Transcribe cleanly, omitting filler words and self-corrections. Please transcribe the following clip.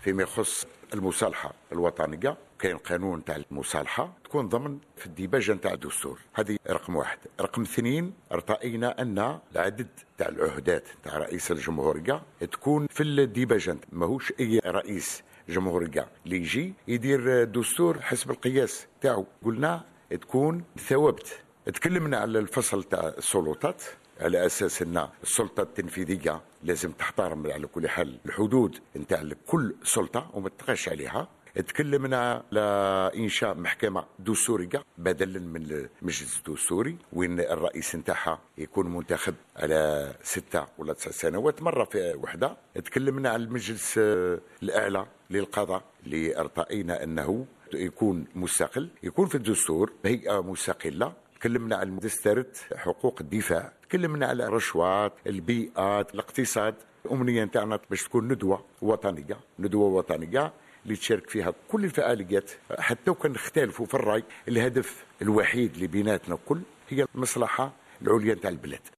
فيما يخص المصالحة الوطنية. كاين قانون تاع المصالحة تكون ضمن في الديباجة نتاع الدستور. هذه رقم واحد. رقم اثنين، ارتأينا أن العدد تاع العهدات تاع رئيس الجمهورية تكون في الديباجة، ماهوش أي رئيس جمهورية اللي يجي يدير دستور حسب القياس تاعو. قلنا تكون ثوابت. تكلمنا على الفصل تاع السلطات على اساس ان السلطه التنفيذيه لازم تحترم على كل حال الحدود نتاع كل سلطه وما تطغاش عليها. تكلمنا على انشاء محكمه دستوريه بدلا من المجلس الدستوري، وين الرئيس نتاعها يكون منتخب على 6 ولا 9 سنوات مره في وحده. تكلمنا على المجلس الاعلى للقضاء اللي ارتأينا انه يكون مستقل، يكون في الدستور هيئه مستقله. تكلمنا على مدسترة حقوق الدفاع، تكلمنا على الرشوات، البيئات، الاقتصاد. الأمنية نتاعنا باش تكون ندوة وطنية اللي تشارك فيها كل الفعاليات، حتى وكان نختلفوا في الرأي. الهدف الوحيد اللي بيناتنا كل هي المصلحة العليا نتاع البلاد.